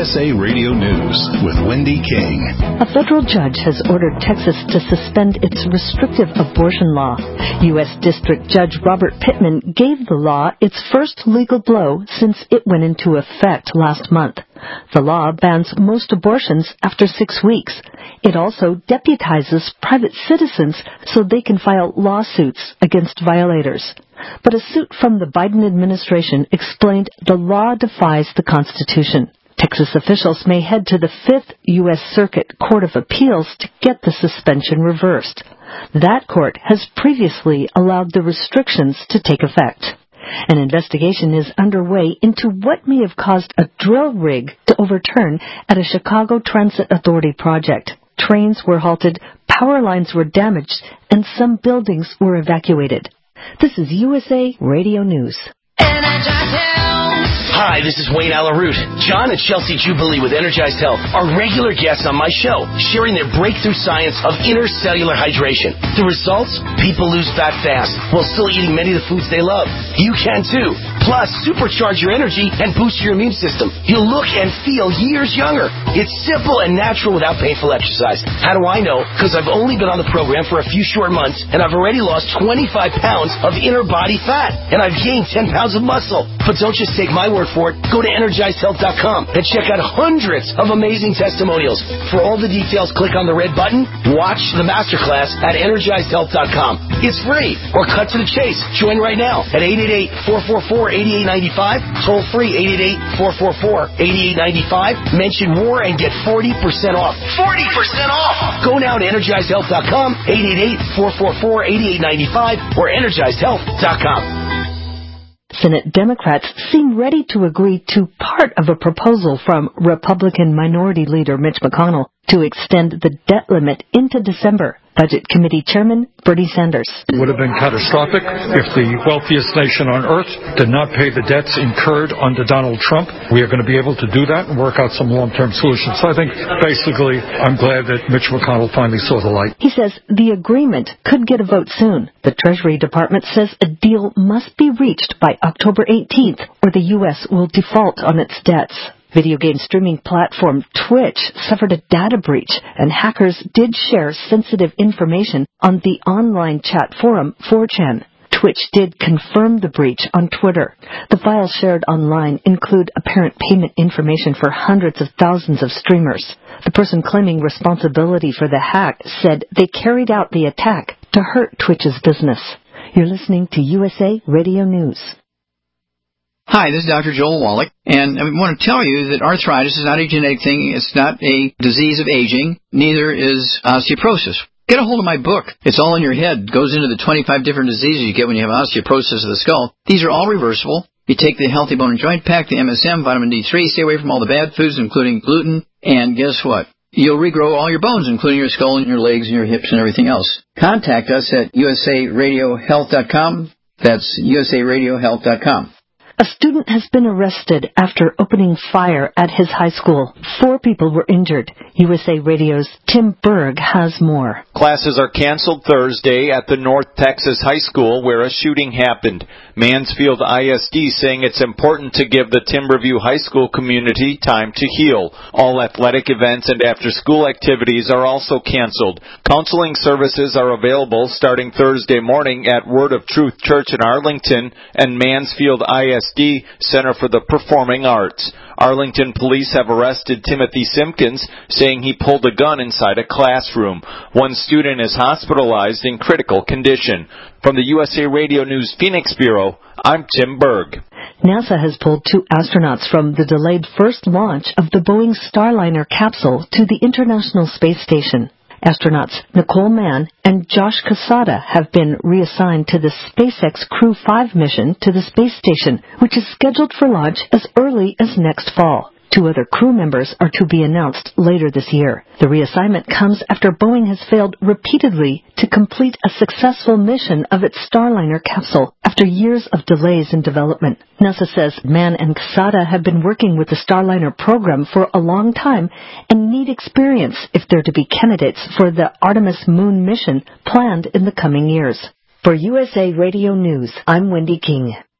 USA Radio News with Wendy King. A federal judge has ordered Texas to suspend its restrictive abortion law. U.S. District Judge Robert Pittman gave the law its first legal blow since it went into effect last month. The law bans most abortions after 6 weeks. It also deputizes private citizens so they can file lawsuits against violators. But a suit from the Biden administration explained the law defies the Constitution. Texas officials may head to the 5th U.S. Circuit Court of Appeals to get the suspension reversed. That court has previously allowed the restrictions to take effect. An investigation is underway into what may have caused a drill rig to overturn at a Chicago Transit Authority project. Trains were halted, power lines were damaged, and some buildings were evacuated. This is USA Radio News. Hi, this is Wayne Alaroot. John and Chelsea Jubilee with Energized Health are regular guests on my show, sharing their breakthrough science of intercellular hydration. The results? People lose fat fast while still eating many of the foods they love. You can too. Plus, supercharge your energy and boost your immune system. You'll look and feel years younger. It's simple and natural without painful exercise. How do I know? Because I've only been on the program for a few short months, and I've already lost 25 pounds of inner body fat, and I've gained 10 pounds of muscle. But don't just take my word for it. Go to EnergizedHealth.com and check out hundreds of amazing testimonials. For all the details, click on the red button, watch the masterclass at EnergizedHealth.com. It's free, or cut to the chase. Join right now at 888-444-8895, toll free 888-444-8895. Mention WAR and get 40% off. 40% off! Go now to EnergizedHealth.com, 888-444-8895, or EnergizedHealth.com. Senate Democrats seem ready to agree to part of a proposal from Republican Minority Leader Mitch McConnell to extend the debt limit into December. Budget Committee Chairman Bernie Sanders. It would have been catastrophic if the wealthiest nation on earth did not pay the debts incurred under Donald Trump. We are going to be able to do that and work out some long-term solutions. So I think, basically, I'm glad that Mitch McConnell finally saw the light. He says the agreement could get a vote soon. The Treasury Department says a deal must be reached by October 18th, or the U.S. will default on its debts. Video game streaming platform Twitch suffered a data breach, and hackers did share sensitive information on the online chat forum 4chan. Twitch did confirm the breach on Twitter. The files shared online include apparent payment information for hundreds of thousands of streamers. The person claiming responsibility for the hack said they carried out the attack to hurt Twitch's business. You're listening to USA Radio News. Hi, this is Dr. Joel Wallach, and I want to tell you that arthritis is not a genetic thing. It's not a disease of aging. Neither is osteoporosis. Get a hold of my book. It's all in your head. It goes into the 25 different diseases you get when you have osteoporosis of the skull. These are all reversible. You take the Healthy Bone and Joint Pack, the MSM, vitamin D3, stay away from all the bad foods, including gluten, and guess what? You'll regrow all your bones, including your skull and your legs and your hips and everything else. Contact us at usaradiohealth.com. That's usaradiohealth.com. A student has been arrested after opening fire at his high school. 4 people were injured. USA Radio's Tim Berg has more. Classes are canceled Thursday at the North Texas High School where a shooting happened. Mansfield ISD saying it's important to give the Timberview High School community time to heal. All athletic events and after-school activities are also canceled. Counseling services are available starting Thursday morning at Word of Truth Church in Arlington and Mansfield ISD Center for the Performing Arts. Arlington police have arrested Timothy Simpkins, saying he pulled a gun inside a classroom. One student is hospitalized in critical condition. From the USA Radio News Phoenix Bureau, I'm Tim Berg. NASA has pulled 2 astronauts from the delayed first launch of the Boeing Starliner capsule to the International Space Station. Astronauts Nicole Mann and Josh Casada have been reassigned to the SpaceX Crew 5 mission to the space station, which is scheduled for launch as early as next fall. 2 other crew members are to be announced later this year. The reassignment comes after Boeing has failed repeatedly to complete a successful mission of its Starliner capsule after years of delays in development. NASA says Mann and Casada have been working with the Starliner program for a long time and need experience if they're to be candidates for the Artemis moon mission planned in the coming years. For USA Radio News, I'm Wendy King.